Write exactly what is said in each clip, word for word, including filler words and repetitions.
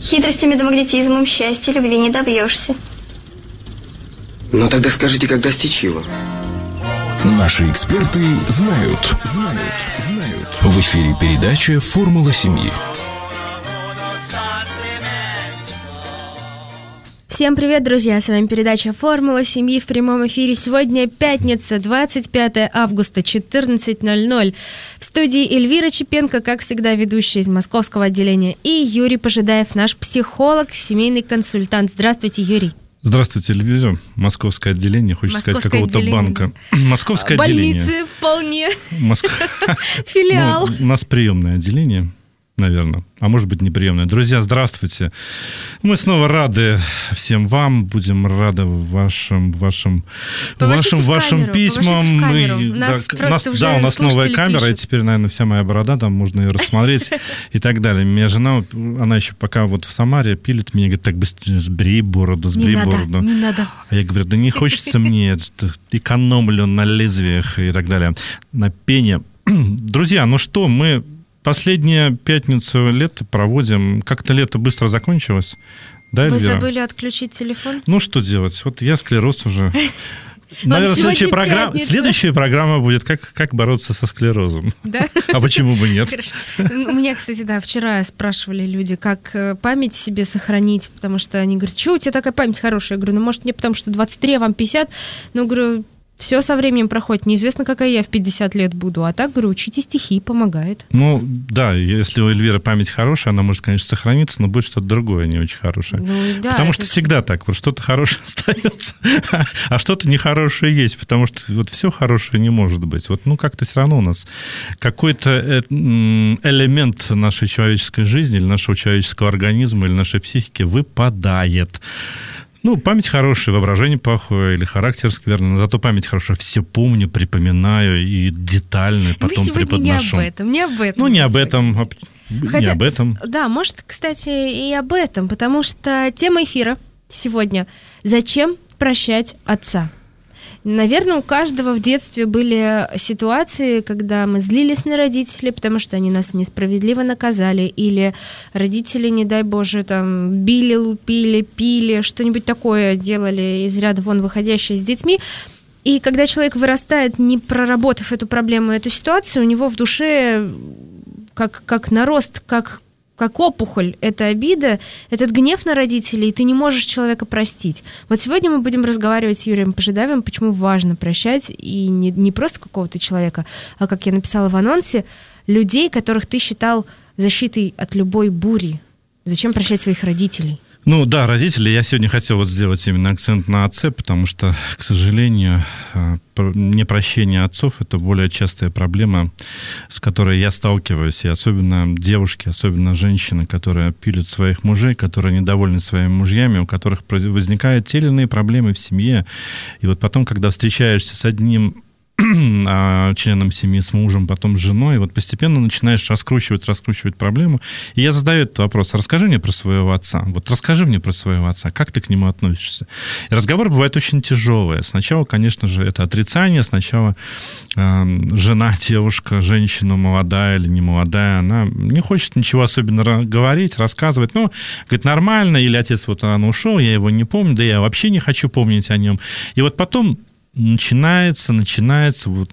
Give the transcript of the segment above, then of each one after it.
Хитростями да магнетизмом счастья любви не добьешься. Ну тогда скажите, как достичь его? Наши эксперты знают. В эфире передача «Формула семьи». Всем привет, друзья! С вами передача «Формула семьи» в прямом эфире. Сегодня пятница, двадцать пятое августа, четырнадцать ноль ноль. В студии Эльвира Чепенко, как всегда, ведущая из московского отделения, и Юрий Пожидаев, наш психолог, семейный консультант. Здравствуйте, Юрий. Здравствуйте, Эльвира. Московское отделение, хочется сказать, какого-то отделение. Банка. Московское Больницы отделение. Больницы вполне. Моск... Филиал. Ну, у нас приемное отделение, наверное. А может быть, неприемное. Друзья, здравствуйте. Мы снова рады всем вам. Будем рады вашим, вашим, вашим, вашим письмам. Мы, нас да, нас, да, у нас новая камера, пишут. И теперь, наверное, вся моя борода, там можно ее рассмотреть и так далее. Моя жена, она еще пока вот в Самаре пилит, мне говорит, так быстрее сбрей бороду, сбрей не бороду. Надо, не надо. А я говорю, да не хочется мне, экономлю на лезвиях и так далее, на пене. Друзья, ну что, мы... Последнюю пятницу лета проводим. Как-то лето быстро закончилось. Да, Вы Эльвира? забыли отключить телефон? Ну, что делать? Вот я склероз уже. Наверное, следующая программа, следующая программа будет как, как бороться со склерозом. Да? А почему бы нет? Хорошо. У меня, кстати, да, вчера спрашивали люди, как память себе сохранить, потому что они говорят, что у тебя такая память хорошая? Я говорю, ну, может, мне потому что двадцать три, а вам пятьдесят? Ну, говорю, все со временем проходит. Неизвестно, какая я в пятьдесят лет буду. А так, говорю, учите стихи, помогает. Ну, да, если у Эльвиры память хорошая, она может, конечно, сохраниться, но будет что-то другое не очень хорошее. Ну, да, потому что это... всегда так. Вот что-то хорошее остается, а что-то нехорошее есть. Потому что вот все хорошее не может быть. Вот, ну, как-то все равно у нас какой-то элемент нашей человеческой жизни или нашего человеческого организма или нашей психики выпадает. Ну, память хорошая, воображение плохое или характер скверный, но зато память хорошая. Все помню, припоминаю и детально потом преподношу. Мы сегодня не об этом, не об этом. Ну, не об этом, а... Хотя, не об этом. Да, может, кстати, и об этом, потому что тема эфира сегодня «Зачем прощать отца?». Наверное, у каждого в детстве были ситуации, когда мы злились на родителей, потому что они нас несправедливо наказали, или родители, не дай Боже, там, били, лупили, пили, что-нибудь такое делали из ряда вон выходящее с детьми. И когда человек вырастает, не проработав эту проблему, эту ситуацию, у него в душе как, как нарост, как... как опухоль, это обида, этот гнев на родителей, и ты не можешь человека простить. Вот сегодня мы будем разговаривать с Юрием Пожидаевым, почему важно прощать, и не, не просто какого-то человека, а, как я написала в анонсе, людей, которых ты считал защитой от любой бури. Зачем прощать своих родителей? Ну да, родители, я сегодня хотел вот сделать именно акцент на отце, потому что, к сожалению, непрощение отцов – это более частая проблема, с которой я сталкиваюсь, и особенно девушки, особенно женщины, которые пилят своих мужей, которые недовольны своими мужьями, у которых возникают те или иные проблемы в семье, и вот потом, когда встречаешься с одним членом семьи, с мужем, потом с женой, и вот постепенно начинаешь раскручивать, раскручивать проблему. И я задаю этот вопрос: расскажи мне про своего отца. Вот расскажи мне про своего отца, как ты к нему относишься? И разговор бывает очень тяжелый. Сначала, конечно же, это отрицание. Сначала э, жена, девушка, женщина, молодая или не молодая, она не хочет ничего особенно говорить, рассказывать. Ну, говорит, нормально, или отец вот рано ушел, я его не помню, да я вообще не хочу помнить о нем. И вот потом Начинается, начинается, вот,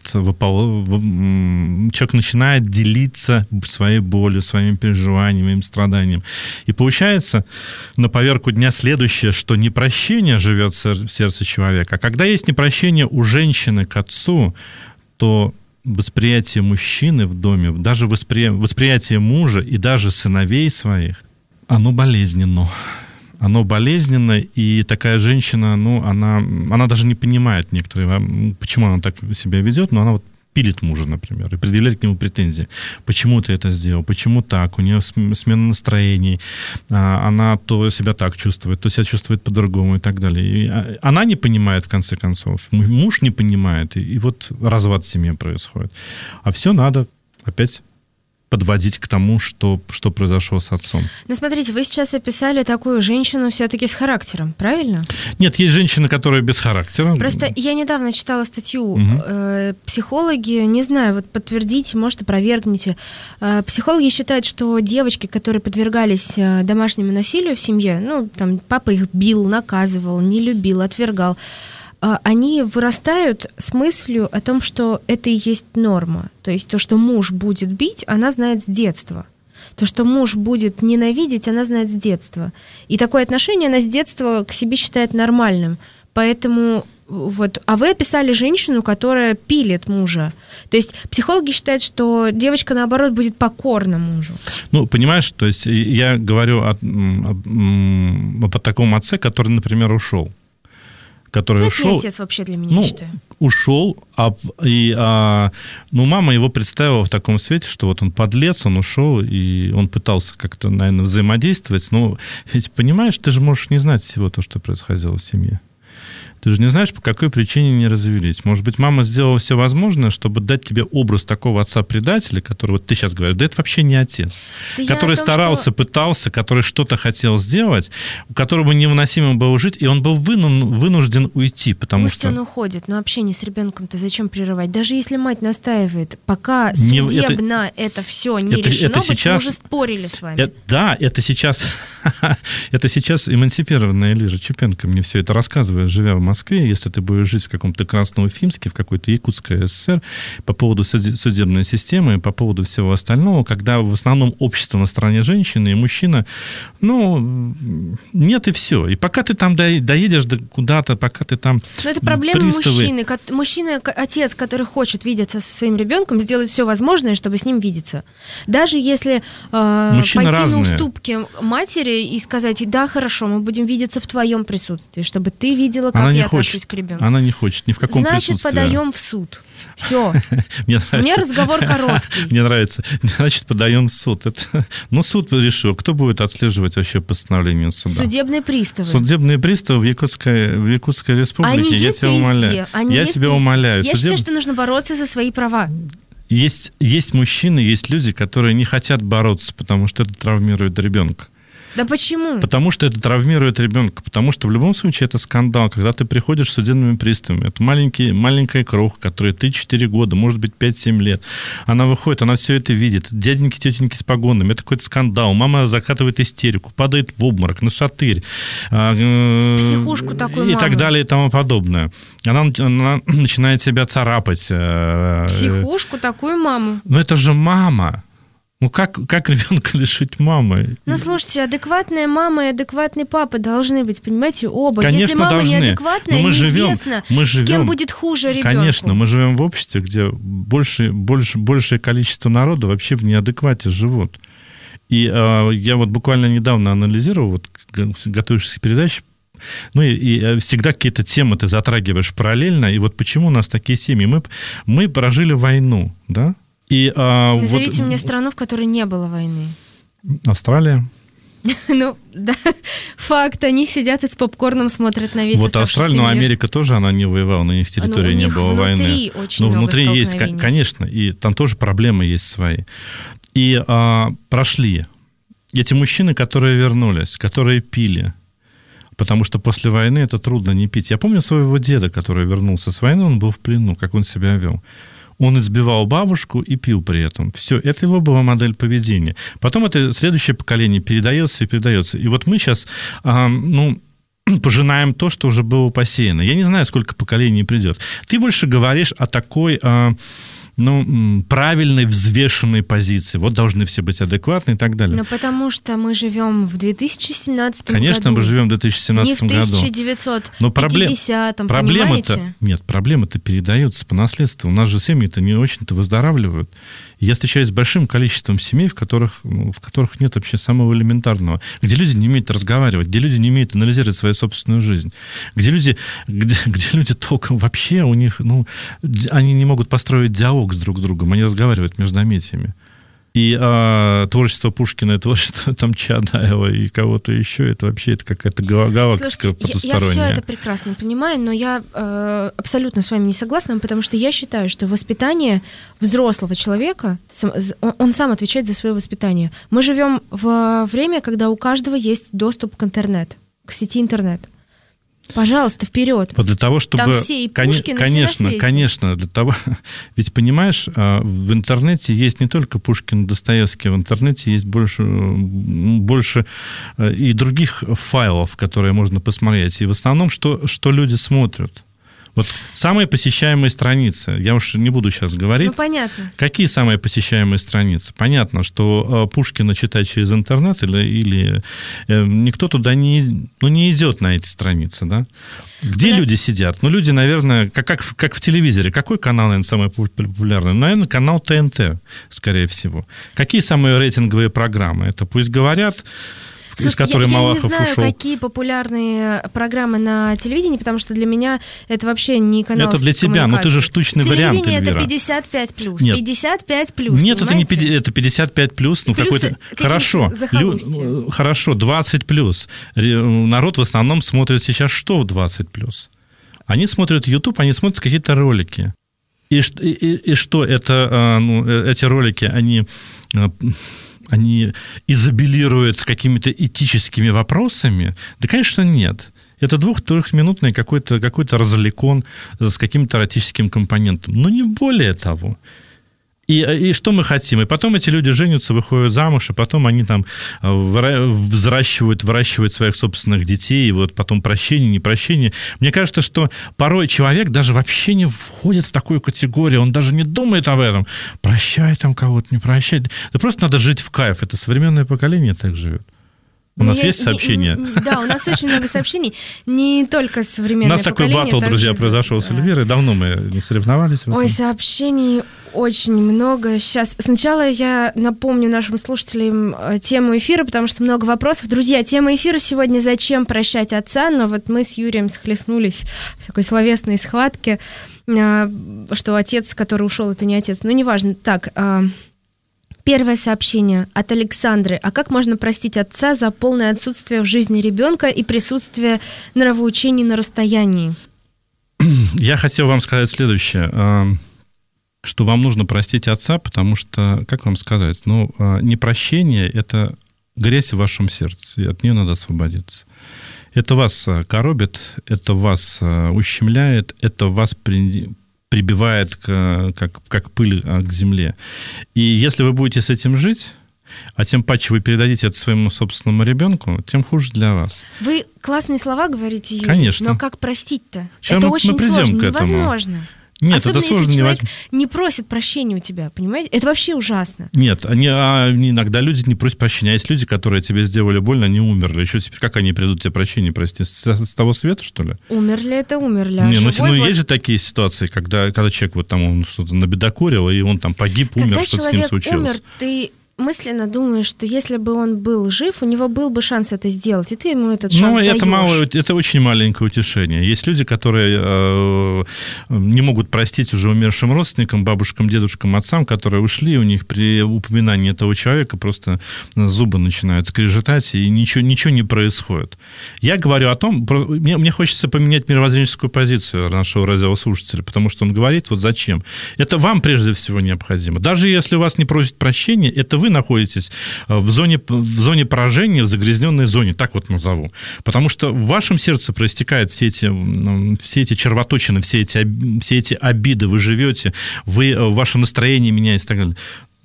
человек начинает делиться своей болью, своими переживаниями, своим страданием. И получается на поверку дня следующее, что непрощение живет в сердце человека. А когда есть непрощение у женщины к отцу, то восприятие мужчины в доме, даже воспри... восприятие мужа и даже сыновей своих, оно болезненно. Оно болезненно, и такая женщина, ну, она, она даже не понимает некоторые, почему она так себя ведет, но она вот пилит мужа, например, и предъявляет к нему претензии. Почему ты это сделал? Почему так? У нее смена настроений, она то себя так чувствует, то себя чувствует по-другому и так далее. И она не понимает, в конце концов, муж не понимает, и, и вот развод в семье происходит. А все надо опять подводить к тому, что, что произошло с отцом. Ну, смотрите, вы сейчас описали такую женщину все-таки с характером, правильно? Нет, есть женщины, которые без характера. Просто я недавно читала статью, Угу. э, психологи, не знаю, вот подтвердите, может, опровергните, э, психологи считают, что девочки, которые подвергались э, домашнему насилию в семье, ну, там, папа их бил, наказывал, не любил, отвергал, они вырастают с мыслью о том, что это и есть норма. То есть то, что муж будет бить, она знает с детства. То, что муж будет ненавидеть, она знает с детства. И такое отношение она с детства к себе считает нормальным. Поэтому вот, а вы описали женщину, которая пилит мужа. То есть психологи считают, что девочка, наоборот, будет покорна мужу. Ну, понимаешь, то есть я говорю о, о, о таком отце, который, например, ушел. Который Это ушел, не отец вообще для меня, ну, я считаю. Ушел, а, и, а, ну, мама его представила в таком свете, что вот он подлец, он ушел, и он пытался как-то, наверное, взаимодействовать. Но ведь, понимаешь, ты же можешь не знать всего того, что происходило в семье. Ты же не знаешь, по какой причине не развелись. Может быть, мама сделала все возможное, чтобы дать тебе образ такого отца-предателя, который, вот ты сейчас говоришь, да это вообще не отец. Да который том, старался, что... пытался, который что-то хотел сделать, у которого невыносимо было жить, и он был вынужден уйти, потому Пусть что... он уходит, но общение с ребенком-то зачем прерывать? Даже если мать настаивает, пока не... судебно это, это все не это, решено, это сейчас... мы уже спорили с вами. Это, да, это сейчас... это сейчас эмансипированная Лира Чупенко мне все это рассказывает, живя в Москве, если ты будешь жить в каком-то Красноуфимске, в какой-то Якутской ССР, по поводу судебной системы, по поводу всего остального, когда в основном общество на стороне женщины, и мужчина, ну, нет и все. И пока ты там доедешь куда-то, пока ты там... Но это проблема приставы... мужчины. Мужчина, отец, который хочет видеться со своим ребенком, сделает все возможное, чтобы с ним видеться. Даже если э, пойти разные. на уступки матери и сказать, да, хорошо, мы будем видеться в твоем присутствии, чтобы ты видела, как Она я отношусь хочет. к ребенку. Она не хочет ни в каком Значит, присутствии. Значит, подаем в суд. Все. Мне нравится. У меня разговор короткий. Мне нравится. Значит, подаем в суд. Это... Ну, суд решил. Кто будет отслеживать вообще постановление суда? Судебные приставы. Судебные приставы в Якутской, в Якутской республике. Они я есть тебя везде. умоляю. Они я есть тебя везде. умоляю. Я Судеб... считаю, что нужно бороться за свои права. Есть, есть мужчины, есть люди, которые не хотят бороться, потому что это травмирует ребенка. Да почему? Потому что это травмирует ребенка. Потому что в любом случае это скандал, когда ты приходишь с судебными приставами. Это маленький, маленькая кроха, которая три-четыре года, может быть, пять-семь лет. Она выходит, она все это видит. Дяденьки, тетеньки с погонами. Это какой-то скандал. Мама закатывает истерику, падает в обморок, на шатырь. В психушку такой И мамы. так далее и тому подобное. Она, она начинает себя царапать. Психушку такую маму. Но это же мама. Ну, как, как ребенка лишить мамы? Ну, слушайте, адекватная мама и адекватный папа должны быть, понимаете, оба. Конечно, Если мама должны. неадекватная, мы неизвестно, живем, мы с живем, кем будет хуже ребенку. Конечно, мы живем в обществе, где больше, больше, большее количество народа вообще в неадеквате живут. И э, я вот буквально недавно анализировал, вот, готовишься к передаче, ну и, и всегда какие-то темы ты затрагиваешь параллельно, и вот почему у нас такие семьи? Мы, мы прожили войну, да? И, а, Назовите вот... мне страну, в которой не было войны. Австралия. Ну, да, факт. Они сидят и с попкорном смотрят на весь вот оставшийся Австралия, мир. но Америка тоже, она не воевала, на их территории ну, не было войны. внутри очень ну, много внутри есть, конечно, и там тоже проблемы есть свои. И а, прошли эти мужчины, которые вернулись, которые пили, потому что после войны это трудно не пить. Я помню своего деда, который вернулся с войны, он был в плену, как он себя вел. Он избивал бабушку и пил при этом. Все, это его была модель поведения. Потом это следующее поколение передается и передается. И вот мы сейчас, а, ну, пожинаем то, что уже было посеяно. Я не знаю, сколько поколений придет. Ты больше говоришь о такой... А, ну, правильной, взвешенной позиции. Вот должны все быть адекватны и так далее. Ну, потому что мы живем в две тысячи семнадцатом Конечно, году. мы живем в две тысячи семнадцатом году. Не в тысяча девятьсот пятидесятом, проблема-то, понимаете? Нет, проблемы-то передаются по наследству. У нас же семьи-то не очень-то выздоравливают. Я встречаюсь с большим количеством семей, в которых, ну, в которых нет вообще самого элементарного, где люди не умеют разговаривать, где люди не умеют анализировать свою собственную жизнь, где люди, где, где люди толком вообще, у них, ну, они не могут построить диалог с друг другом, они разговаривают междометиями. И а, творчество Пушкина, и творчество там Чадаева и кого-то еще, это вообще это какая-то галактика Слушайте, потусторонняя. Я, я все это прекрасно понимаю, но я э, абсолютно с вами не согласна, потому что я считаю, что воспитание взрослого человека, он, он сам отвечает за свое воспитание. Мы живем в время, когда у каждого есть доступ к интернету, к сети интернет. Пожалуйста, вперед. Вот для того, чтобы... Там все и Пушкин, конечно, и все на свете. Конечно, для того... Ведь, понимаешь, в интернете есть не только Пушкин, Достоевский, в интернете есть больше, больше и других файлов, которые можно посмотреть. И в основном, что, что люди смотрят? Вот самые посещаемые страницы, я уж не буду сейчас говорить. Ну, понятно. Какие самые посещаемые страницы? Понятно, что Пушкина читать через интернет или, или никто туда не, ну, не идет на эти страницы, да? Где да. люди сидят? Ну, люди, наверное, как, как, как в телевизоре. Какой канал, наверное, самый популярный? Наверное, канал ТНТ, скорее всего. Какие самые рейтинговые программы? Это «Пусть говорят», Слушайте, из которой я, Малахов я не знаю, ушел. какие популярные программы на телевидении, потому что для меня это вообще не канал. Это для тебя, но ты же штучный вариант, Эльвира. Телевидение это пятьдесят пять плюс. Нет. пятьдесят пять плюс. Нет, это не понимаете? это пятьдесят пять плюс, ну какой-то. Хорошо. Лю... Хорошо, двадцать плюс. Народ в основном смотрит сейчас что в двадцать плюс? Они смотрят YouTube, они смотрят какие-то ролики. И, и, и что это, ну, эти ролики, они. Они изобилируют какими-то этическими вопросами? Да, конечно, нет. Это двух-трехминутный какой-то, какой-то развлекон с каким-то эротическим компонентом. Но не более того. И, и что мы хотим? И потом эти люди женятся, выходят замуж, и потом они там взращивают, выращивают своих собственных детей, и вот потом прощение, непрощение. Мне кажется, что порой человек даже вообще не входит в такую категорию, он даже не думает об этом. Прощай там кого-то, не прощай. Да просто надо жить в кайф. Это современное поколение так живет. У нас я, есть сообщения? Не, да, у нас очень много сообщений. Не только современное поколение. У нас такой батл, друзья, живет, произошел да. с Эльвирой. Давно мы не соревновались в этом. Ой, сообщений очень много. Сейчас сначала я напомню нашим слушателям тему эфира, потому что много вопросов. Друзья, тема эфира сегодня «Зачем прощать отца?». Но вот мы с Юрием схлестнулись в такой словесной схватке, что отец, который ушел, это не отец. Ну, неважно. Так, первое сообщение от Александры. А как можно простить отца за полное отсутствие в жизни ребенка и присутствие нравоучений на расстоянии? Я хотел вам сказать следующее, что вам нужно простить отца, потому что, как вам сказать, ну, непрощение – это грязь в вашем сердце, и от нее надо освободиться. Это вас коробит, это вас ущемляет, это вас при... прибивает как, как пыль к земле. И если вы будете с этим жить, а тем паче вы передадите это своему собственному ребенку, тем хуже для вас. Вы классные слова говорите, Юрий. Конечно. Но как простить-то? Сейчас это мы, очень мы придем сложно, к этому. невозможно. Нет, особенно это сложно. если человек не... не просит прощения у тебя, понимаете? Это вообще ужасно. Нет, они, а, иногда люди не просят прощения. А есть люди, которые тебе сделали больно, они умерли. Еще теперь как они придут тебе прощения простить? С, с того света, что ли? Умерли это умерли. А не, ну, ну вот... есть же такие ситуации, когда, когда человек вот там он что-то набедокурил, и он там погиб, умер, когда что-то с ним случилось. Когда человек умер, ты мысленно думаешь, что если бы он был жив, у него был бы шанс это сделать, и ты ему этот шанс ну, даешь. это мало, это очень маленькое утешение. Есть люди, которые э, не могут простить уже умершим родственникам, бабушкам, дедушкам, отцам, которые ушли, у них при упоминании этого человека просто зубы начинают скрежетать, и ничего, ничего не происходит. Я говорю о том, мне, мне хочется поменять мировоззренческую позицию нашего радиослушателя, потому что он говорит, вот зачем. Это вам прежде всего необходимо. Даже если вас не просят прощения, это вы находитесь в зоне, в зоне поражения, в загрязненной зоне, так вот назову. Потому что в вашем сердце проистекают все эти, все эти червоточины, все эти, все эти обиды, вы живете, вы, ваше настроение меняется и так далее.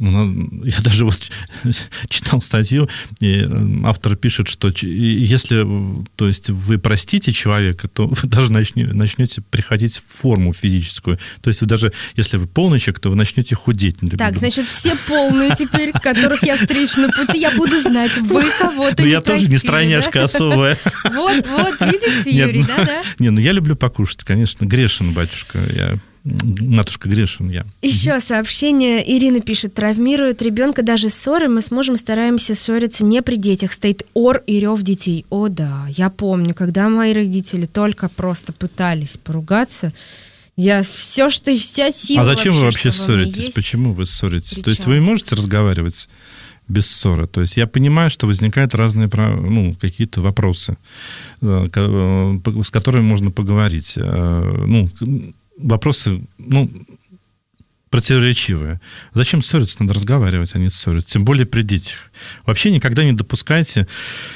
Я даже вот читал статью, и автор пишет, что если, то есть, вы простите человека, то вы даже начнете, начнете приходить в форму физическую. То есть, вы даже, если вы полный человек, то вы начнете худеть. Так, значит, все полные теперь, которых я встречу на пути, я буду знать, вы кого-то не простили. Я тоже не стройняшка особая. Вот, вот, видите, Юрий, да-да? Не, ну я люблю покушать, конечно, грешен, батюшка, я... Матушка грешен я. Еще сообщение. Ирина пишет. Травмирует ребенка даже ссоры. Мы с мужем стараемся ссориться не при детях. Стоит ор и рев детей. О да, я помню, когда мои родители только просто пытались поругаться, Я все, что и вся сила. А зачем вы вообще, вообще что во мне ссоритесь? есть, Почему вы ссоритесь? кричала. То есть вы можете разговаривать без ссоры? То есть я понимаю, что возникают разные, ну, какие-то вопросы, с которыми можно поговорить. Ну, вопросы, ну, противоречивые. Зачем ссориться? Надо разговаривать, а не ссориться. Тем более при детях. Вообще никогда не допускайте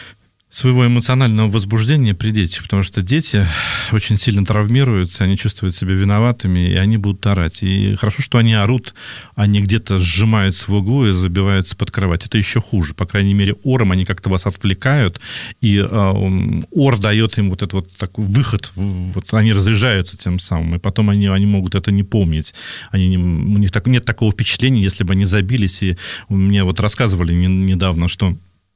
своего эмоционального возбуждения при детях, потому что дети очень сильно травмируются, они чувствуют себя виноватыми, и они будут орать. И хорошо, что они орут, они где-то сжимаются в углу и забиваются под кровать. Это еще хуже. По крайней мере, ором они как-то вас отвлекают, и э, ор дает им вот этот вот такой выход, вот они разряжаются тем самым, и потом они, они могут это не помнить. Они не, у них так, нет такого впечатления, если бы они забились, и мне вот рассказывали не, недавно, что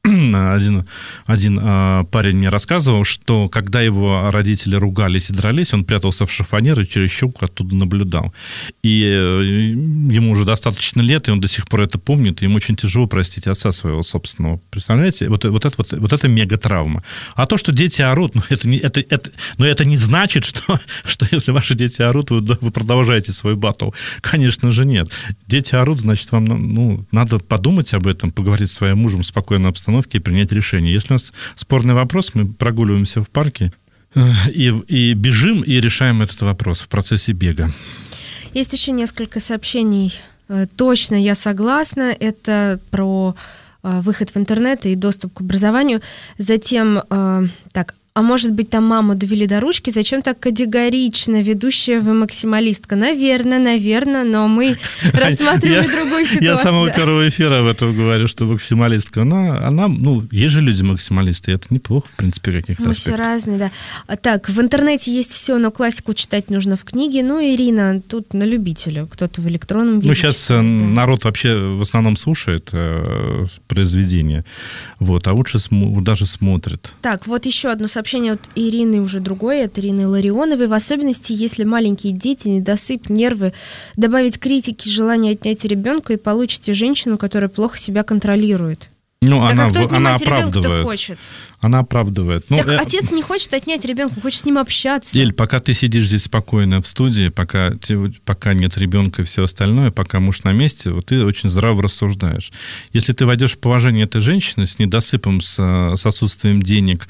Один, один э, парень мне рассказывал, что когда его родители ругались и дрались, он прятался в шифонер и через щелку оттуда наблюдал. И э, ему уже достаточно лет, и он до сих пор это помнит, и ему очень тяжело простить отца своего собственного. Представляете? Вот, вот, это, вот, вот это мега-травма. А то, что дети орут, ну, это, не, это, это, но это не значит, что, что если ваши дети орут, вы, вы продолжаете свой баттл. Конечно же, нет. Дети орут, значит, вам ну, надо подумать об этом, поговорить с своим мужем в спокойной обстановке и принять решение. Если у нас спорный вопрос, мы прогуливаемся в парке и, и бежим, и решаем этот вопрос в процессе бега. Есть еще несколько сообщений. Точно, я согласна. Это про выход в интернет и доступ к образованию. Затем, так, а может быть, там маму довели до ручки? Зачем так категорично? Ведущая вы максималистка. Наверное, наверное, но мы рассматривали другую ситуацию. Я с самого первого эфира об этом говорю, что максималистка. Она, она, ну, есть же люди максималисты, и это неплохо, в принципе, каких-то Мы аспектах. все разные, да. Так, в интернете есть все, но классику читать нужно в книге. Ну, Ирина, тут на любителя. Кто-то в электронном виде. Ну, сейчас читает, да. Народ вообще в основном слушает э, произведения, вот, а лучше см- даже смотрит. Так, вот еще одно сообщение от Ирины, уже другое, от Ирины Ларионовой. В особенности, если маленькие дети, недосып, нервы, добавить критики, желание отнять ребенка, и получите женщину, которая плохо себя контролирует. Ну, Так, она, а кто она отнимать ребенка-то оправдывает. хочет? Она оправдывает. Ну, Так э... отец не хочет отнять ребенка, хочет с ним общаться. Эль, пока ты сидишь здесь спокойно в студии, пока, пока нет ребенка и все остальное, пока муж на месте, вот ты очень здраво рассуждаешь. Если ты войдешь в положение этой женщины с недосыпом, с, с отсутствием денег,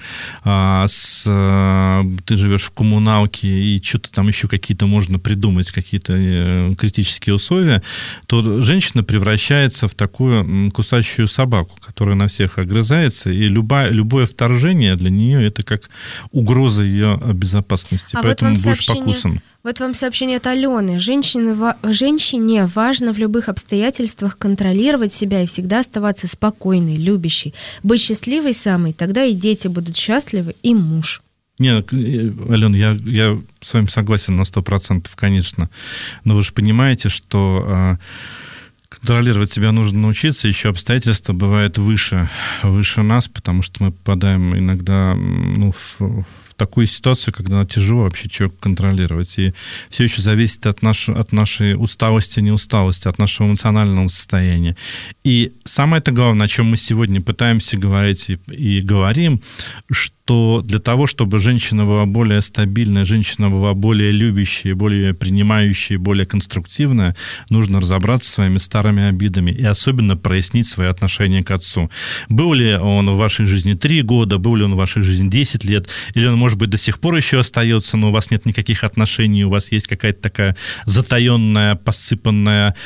с, ты живешь в коммуналке и что-то там еще какие-то можно придумать, какие-то критические условия, то женщина превращается в такую кусающую собаку, которая на всех огрызается, и любое, любое вторжение для нее это как угроза ее безопасности, а поэтому вот будешь покусан. Вот вам сообщение от Алены. Женщине, женщине важно в любых обстоятельствах контролировать себя и всегда оставаться спокойной, любящей, быть счастливой самой, тогда и дети будут счастливы, и муж. Нет, Алена, я, я с вами согласен на сто процентов, конечно, но вы же понимаете, что контролировать себя нужно научиться, еще обстоятельства бывают выше, выше нас, потому что мы попадаем иногда ну, в, в такую ситуацию, когда тяжело вообще человека контролировать. И все еще зависит от, наш, от нашей усталости, неусталости, от нашего эмоционального состояния. И самое-то главное, о чем мы сегодня пытаемся говорить и, и говорим, что для того, чтобы женщина была более стабильная, женщина была более любящая, более принимающая, более конструктивная, нужно разобраться со своими старыми обидами и особенно прояснить свои отношения к отцу. Был ли он в вашей жизни три года, был ли он в вашей жизни десять лет, или он, может быть, до сих пор еще остается, но у вас нет никаких отношений, у вас есть какая-то такая затаенная, посыпанная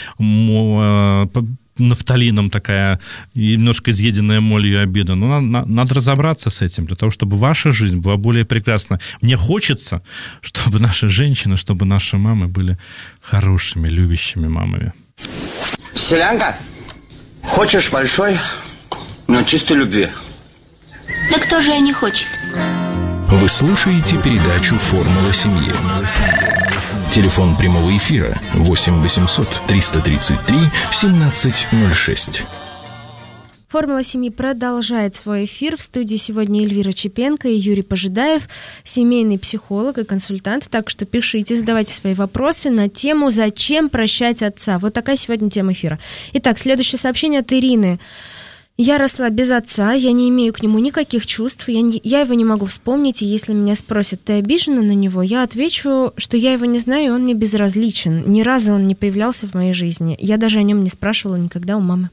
нафталином такая, немножко изъеденная молью обида. Но надо, надо разобраться с этим, для того, чтобы ваша жизнь была более прекрасна. Мне хочется, чтобы наши женщины, чтобы наши мамы были хорошими, любящими мамами. Селянка, хочешь большой, но чистой любви? Да кто же и не хочет? Вы слушаете передачу «Формула семьи». Телефон прямого эфира восемь восемьсот триста тридцать три семнадцать ноль шесть. «Формула семьи» продолжает свой эфир. В студии сегодня Эльвира Чепенко и Юрий Пожидаев, семейный психолог и консультант. Так что пишите, задавайте свои вопросы на тему «Зачем прощать отца?». Вот такая сегодня тема эфира. Итак, следующее сообщение от Ирины. Я росла без отца, я не имею к нему никаких чувств, я, не, я его не могу вспомнить, и если меня спросят, ты обижена на него, я отвечу, что я его не знаю, и он мне безразличен. Ни разу он не появлялся в моей жизни. Я даже о нем не спрашивала никогда у мамы.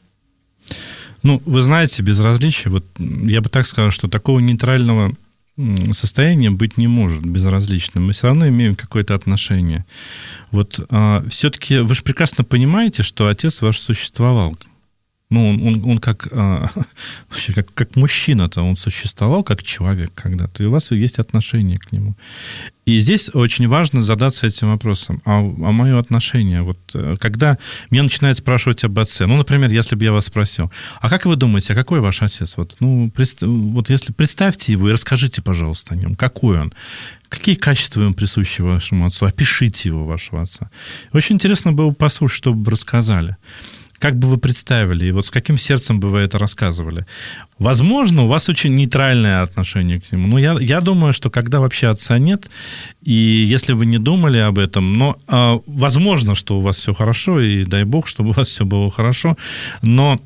Ну, вы знаете, безразличие, вот я бы так сказал, что такого нейтрального состояния быть не может безразличным. Мы все равно имеем какое-то отношение. Вот а, все-таки вы же прекрасно понимаете, что отец ваш существовал. Ну, он, он, он как, а, вообще, как, как мужчина-то, он существовал как человек когда-то, и у вас есть отношение к нему. И здесь очень важно задаться этим вопросом. А, а мое отношение, вот когда меня начинают спрашивать об отце, ну, например, если бы я вас спросил, а как вы думаете, а какой ваш отец? Вот, ну, представ, вот если представьте его и расскажите, пожалуйста, о нем, какой он, какие качества ему присущи вашему отцу, опишите его, вашего отца. Очень интересно было бы послушать, что бы вы рассказали. Как бы вы представили, и вот с каким сердцем бы вы это рассказывали? Возможно, у вас очень нейтральное отношение к нему. Но я, я думаю, что когда вообще отца нет, и если вы не думали об этом, но а, возможно, что у вас все хорошо, и дай бог, чтобы у вас все было хорошо, но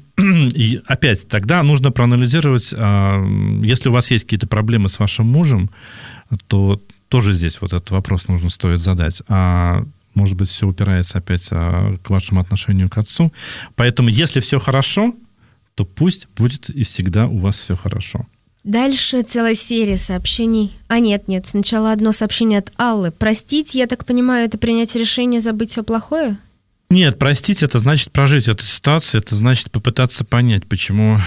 и опять, тогда нужно проанализировать, а, если у вас есть какие-то проблемы с вашим мужем, то тоже здесь вот этот вопрос нужно стоит задать. А может быть, все упирается опять к вашему отношению к отцу. Поэтому, если все хорошо, то пусть будет и всегда у вас все хорошо. Дальше целая серия сообщений. А нет, нет, сначала одно сообщение от Аллы. Простить, я так понимаю, это принять решение забыть все плохое? Нет, простить, это значит прожить эту ситуацию, это значит попытаться понять, почему,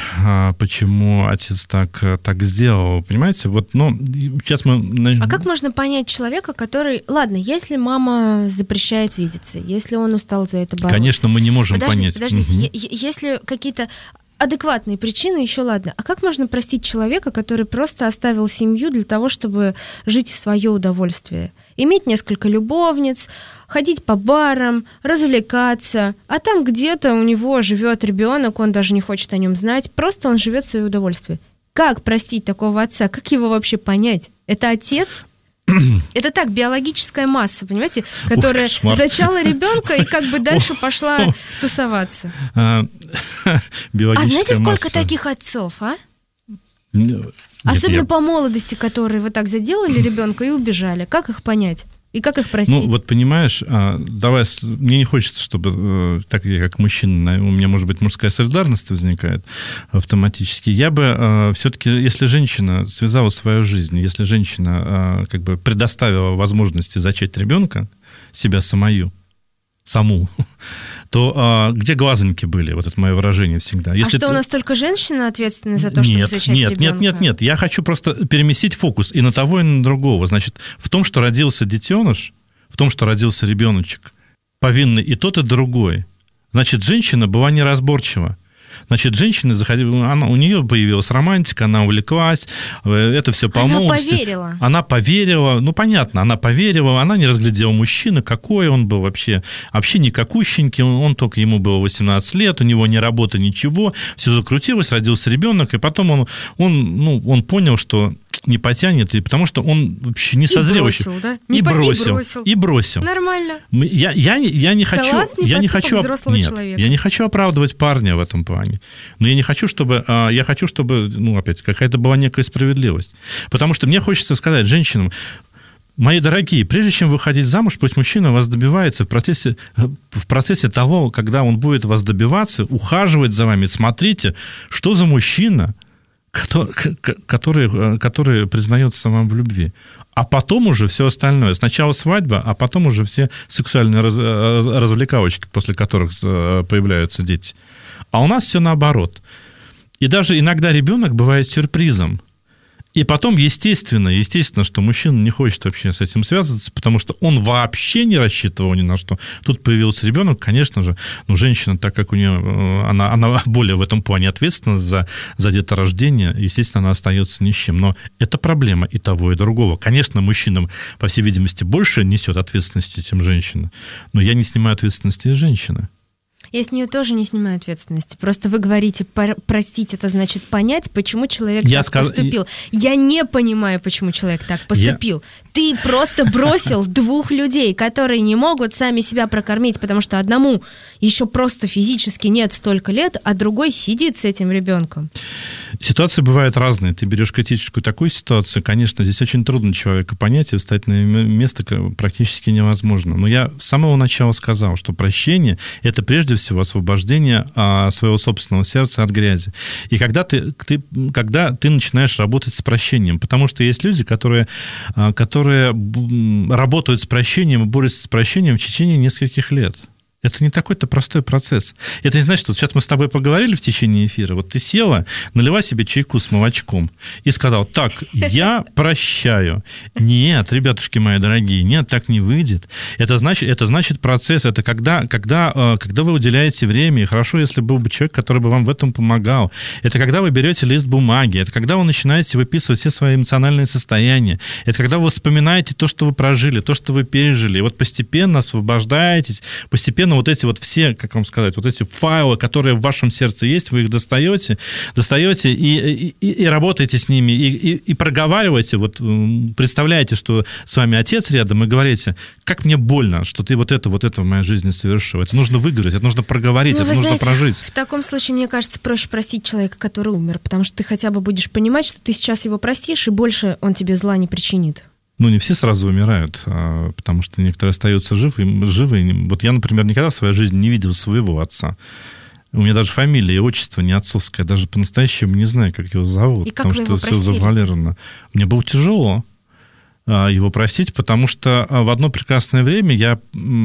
почему отец так, так сделал, понимаете? Вот, ну, сейчас мы... А как можно понять человека, который... Ладно, если мама запрещает видеться, если он устал за это бороться... Конечно, мы не можем подождите, понять. Подождите, угу. е- если какие-то адекватные причины, еще ладно. А как можно простить человека, который просто оставил семью для того, чтобы жить в свое удовольствие? Иметь несколько любовниц, ходить по барам, развлекаться, а там где-то у него живет ребенок, он даже не хочет о нем знать, просто он живет в свое удовольствие. Как простить такого отца? Как его вообще понять? Это отец? Это так, биологическая масса, понимаете, которая Ох, зачала ребенка и как бы дальше пошла тусоваться. А, а знаете, сколько масса. таких отцов, а? Нет, Особенно я... по молодости, которые вот так заделали ребенка и убежали. Как их понять? И как их простить? Ну, вот понимаешь, давай, мне не хочется, чтобы, так я как мужчина, у меня, может быть, мужская солидарность возникает автоматически. Я бы все-таки, если женщина связала свою жизнь, если женщина как бы предоставила возможности зачать ребенка, себя самую, саму, то а, где глазоньки были? Вот это мое выражение всегда. Если а что, ты... у нас только женщина ответственна за то, чтобы нет, зачать нет, ребенка? Нет, нет, нет. Я хочу просто переместить фокус и на того, и на другого. Значит, в том, что родился детеныш, в том, что родился ребеночек, повинны и тот, и другой. Значит, женщина была неразборчива. Значит, женщина заходила, она, у нее появилась романтика, она увлеклась, это все по она молодости. поверила. Она поверила, ну, понятно, она поверила, она не разглядела мужчину, какой он был вообще, вообще никакущенький, он, он только, ему было восемнадцать лет, у него ни работы, ничего, все закрутилось, родился ребенок, и потом он, он, ну, он понял, что не потянет, и потому что он вообще не созрел еще. И бросил, да? И, Не бросил, и бросил. И бросил. Нормально. Я, я, я не хочу... Классный я не поступок хочу взрослого нет, человека. я не хочу оправдывать парня в этом плане. Но я не хочу, чтобы... Я хочу, чтобы, ну, опять, какая-то была некая справедливость. Потому что мне хочется сказать женщинам, мои дорогие, прежде чем выходить замуж, пусть мужчина вас добивается в процессе, в процессе того, когда он будет вас добиваться, ухаживать за вами, смотрите, что за мужчина, который, который, который признается вам в любви. А потом уже все остальное. Сначала свадьба, а потом уже все сексуальные раз, развлекалочки, после которых появляются дети. А у нас все наоборот. И даже иногда ребенок бывает сюрпризом. И потом, естественно, естественно, что мужчина не хочет вообще с этим связываться, потому что он вообще не рассчитывал ни на что. Тут появился ребенок, конечно же, но женщина, так как у нее, она, она более в этом плане ответственна за, за деторождение, естественно, она остается ни с чем. Но это проблема и того, и другого. Конечно, мужчинам, по всей видимости, больше несет ответственности, чем женщина, но я не снимаю ответственности из женщины. Я с нее тоже не снимаю ответственности. Просто вы говорите, простить, это значит понять, почему человек я так сказ... поступил. Я не понимаю, почему человек так поступил. Я... Ты просто бросил двух людей, которые не могут сами себя прокормить, потому что одному еще просто физически нет столько лет, а другой сидит с этим ребенком. Ситуации бывают разные. Ты берешь критическую такую ситуацию, конечно, здесь очень трудно человека понять, и встать на место практически невозможно. Но я с самого начала сказал, что прощение – это прежде всего освобождение своего собственного сердца от грязи. И когда ты, ты, когда ты начинаешь работать с прощением, потому что есть люди, которые, которые работают с прощением и борются с прощением в течение нескольких лет. Это не такой-то простой процесс. Это не значит, что сейчас мы с тобой поговорили в течение эфира, вот ты села, налила себе чайку с молочком и сказал, так, я прощаю. Нет, ребятушки мои дорогие, нет, так не выйдет. Это значит, это значит процесс, это когда, когда, когда вы уделяете время, и хорошо, если был бы человек, который бы вам в этом помогал. Это когда вы берете лист бумаги, это когда вы начинаете выписывать все свои эмоциональные состояния, это когда вы вспоминаете то, что вы прожили, то, что вы пережили, и вот постепенно освобождаетесь, постепенно вот эти вот все, как вам сказать, вот эти файлы, которые в вашем сердце есть, вы их достаете, достаете и, и, и работаете с ними, и, и, и проговариваете, вот представляете, что с вами отец рядом, и говорите, как мне больно, что ты вот это, вот это в моей жизни совершил. Это нужно выговорить, это нужно проговорить, ну, это нужно знаете, прожить. В таком случае, мне кажется, проще простить человека, который умер, потому что ты хотя бы будешь понимать, что ты сейчас его простишь, и больше он тебе зла не причинит. Ну, не все сразу умирают, потому что некоторые остаются живы. живы. Вот я, например, никогда в своей жизни не видел своего отца. У меня даже фамилия и отчество не отцовское. Даже по-настоящему не знаю, как его зовут. И как потому вы что его все простили? завуалировано. Мне было тяжело его простить, потому что в одно прекрасное время я,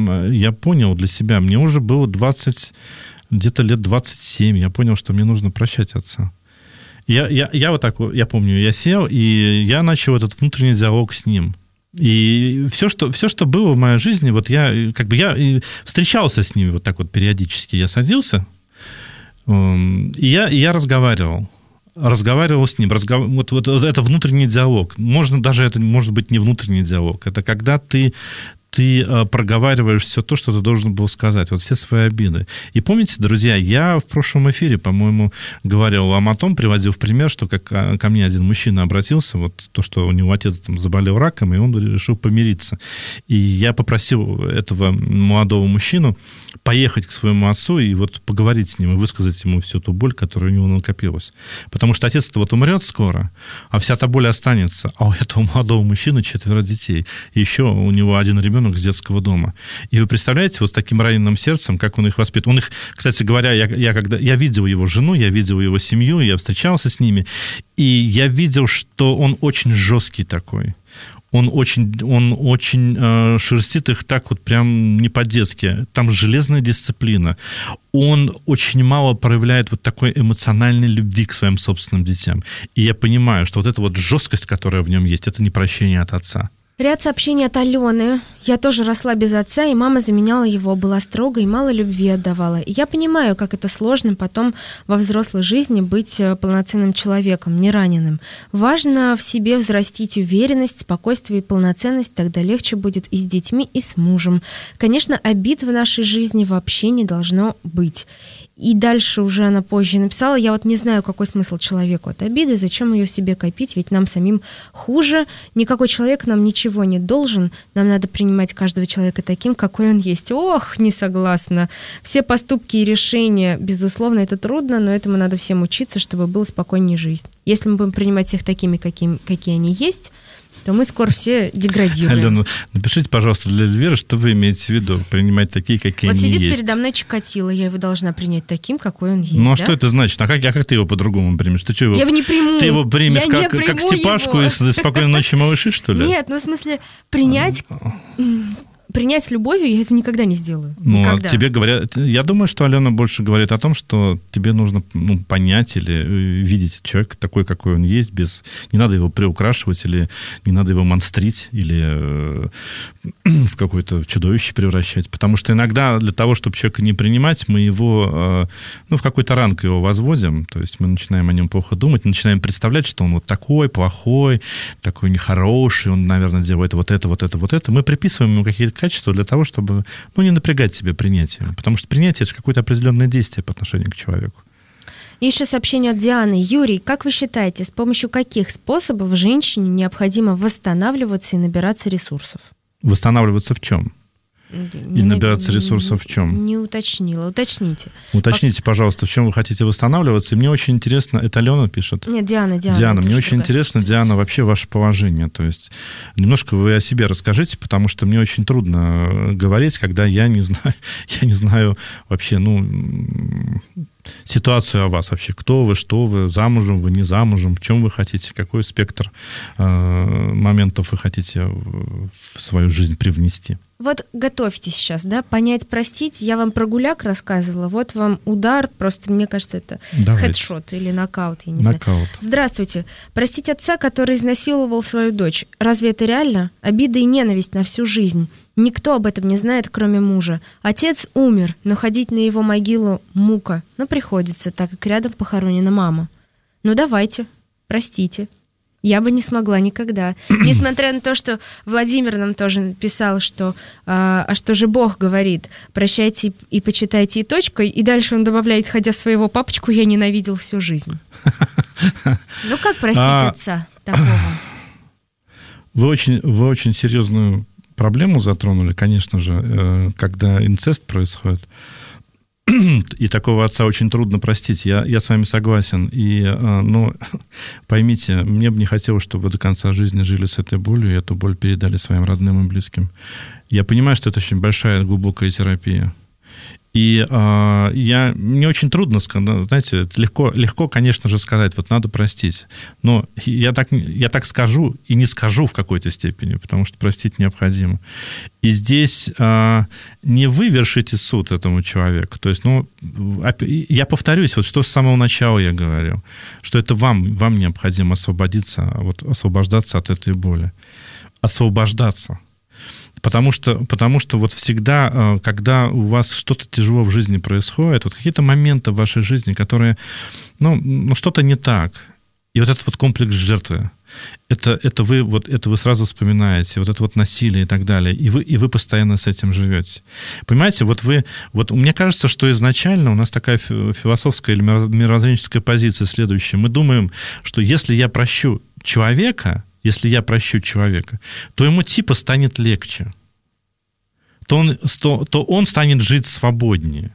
я понял для себя, мне уже было двадцать, где-то лет двадцать семь, я понял, что мне нужно прощать отца. Я, я, я вот так, я помню, я сел, и я начал этот внутренний диалог с ним. И все, что, все, что было в моей жизни, вот я, как бы я встречался с ними вот так вот периодически. Я садился, и я, и я разговаривал. Разговаривал с ним. Разгов... Вот, вот, вот это внутренний диалог. Можно даже это может быть не внутренний диалог. Это когда ты... ты проговариваешь все то, что ты должен был сказать, вот все свои обиды. И помните, друзья, я в прошлом эфире, по-моему, говорил вам о том, приводил в пример, что как ко мне один мужчина обратился, вот то, что у него отец там заболел раком, и он решил помириться. И я попросил этого молодого мужчину поехать к своему отцу и вот поговорить с ним, и высказать ему всю ту боль, которая у него накопилась. Потому что отец-то вот умрет скоро, а вся та боль останется. А у этого молодого мужчины четверо детей. И еще у него один ребенок с детского дома. И вы представляете, вот с таким раненым сердцем, как он их воспитывает. Он их, кстати говоря, я, я, когда, я видел его жену, я видел его семью, я встречался с ними, и я видел, что он очень жесткий такой. Он очень, он очень э, шерстит их так вот прям не по-детски. Там железная дисциплина. Он очень мало проявляет вот такой эмоциональной любви к своим собственным детям. И я понимаю, что вот эта вот жесткость, которая в нем есть, это не прощение от отца. Ряд сообщений от Алены. Я тоже росла без отца, и мама заменяла его, была строгой и мало любви отдавала. И я понимаю, как это сложно потом во взрослой жизни быть полноценным человеком, не раненым. Важно в себе взрастить уверенность, спокойствие и полноценность, тогда легче будет и с детьми, и с мужем. Конечно, обид в нашей жизни вообще не должно быть. И дальше уже она позже написала, я вот не знаю, какой смысл человеку от обиды, зачем ее в себе копить, ведь нам самим хуже, никакой человек нам ничего не должен, нам надо принимать каждого человека таким, какой он есть. Ох, не согласна. Все поступки и решения, безусловно, это трудно, но этому надо всем учиться, чтобы была спокойнее жизнь. Если мы будем принимать всех такими, каким, какие они есть, то мы скоро все деградируем. Алена, напишите, пожалуйста, для Эльвиры, что вы имеете в виду, принимать такие, какие вот они есть. Вот сидит передо мной Чикатило, я его должна принять таким, какой он есть. Ну, а да? что это значит? А как, а как ты его по-другому примешь? Ты что, его, я его не приму. Ты его примешь я как, как Степашку из «Спокойной ночи, малыши», что ли? Нет, ну, в смысле, принять... Принять с любовью я это никогда не сделаю. Ну, никогда. А тебе говорят... Я думаю, что Алена больше говорит о том, что тебе нужно ну, понять или видеть человека такой, какой он есть, без... Не надо его приукрашивать, или не надо его монстрить, или в какое-то чудовище превращать. Потому что иногда для того, чтобы человека не принимать, мы его... Ну, в какой-то ранг его возводим. То есть мы начинаем о нем плохо думать, начинаем представлять, что он вот такой, плохой, такой нехороший, он, наверное, делает вот это, вот это, вот это. Мы приписываем ему какие-то качества для того, чтобы, ну, не напрягать себе принятие. Потому что принятие – это же какое-то определенное действие по отношению к человеку. И еще сообщение от Дианы. Юрий, как вы считаете, с помощью каких способов женщине необходимо восстанавливаться и набираться ресурсов? Восстанавливаться в чем? И набираться ресурсов в чем? Не уточнила. Уточните. Уточните, пожалуйста, в чем вы хотите восстанавливаться. И мне очень интересно, это Алена пишет? Нет, Диана, Диана. Диана, мне очень интересно, Диана, вообще ваше положение. То есть немножко вы о себе расскажите, потому что мне очень трудно говорить, когда я не знаю, я не знаю вообще, ну, ситуацию о вас вообще. Кто вы, что вы, замужем вы, не замужем, в чем вы хотите, какой спектр э, моментов вы хотите в свою жизнь привнести. Вот готовьте сейчас, да, понять, простить. Я вам про гуляк рассказывала, вот вам удар, просто, мне кажется, это Давайте. хедшот или нокаут, я не Нокаут. знаю. Здравствуйте. Простить отца, который изнасиловал свою дочь. Разве это реально? Обида и ненависть на всю жизнь. Никто об этом не знает, кроме мужа. Отец умер, но ходить на его могилу мука. Но приходится, так как рядом похоронена мама. Ну давайте, простите. Я бы не смогла никогда. Несмотря на то, что Владимир нам тоже писал, что а, а что же Бог говорит, прощайте и почитайте и точкой, и дальше он добавляет, ходя своего папочку, я ненавидел всю жизнь. Ну как простить а, отца такого? Вы очень, вы очень серьезную проблему затронули, конечно же, когда инцест происходит. И такого отца очень трудно простить. Я, я с вами согласен. И, ну, поймите, мне бы не хотелось, чтобы вы до конца жизни жили с этой болью, и эту боль передали своим родным и близким. Я понимаю, что это очень большая, глубокая терапия. И э, я, мне очень трудно сказать, знаете, это легко, легко, конечно же, сказать, вот надо простить. Но я так, я так скажу и не скажу в какой-то степени, потому что простить необходимо. И здесь э, не вы вершите суд этому человеку. То есть, ну, я повторюсь, вот что с самого начала я говорил, что это вам, вам необходимо освободиться, вот, освобождаться от этой боли. Освобождаться. Потому что, потому что вот всегда, когда у вас что-то тяжело в жизни происходит, вот какие-то моменты в вашей жизни, которые, ну, ну что-то не так. И вот этот вот комплекс жертвы, это, это, вы, вот, это вы сразу вспоминаете, вот это вот насилие и так далее, и вы, и вы постоянно с этим живете. Понимаете, вот вы, вот мне кажется, что изначально у нас такая философская или мировоззренческая позиция следующая. Мы думаем, что если я прощу человека, если я прощу человека, то ему типа станет легче, то он, то, то он станет жить свободнее.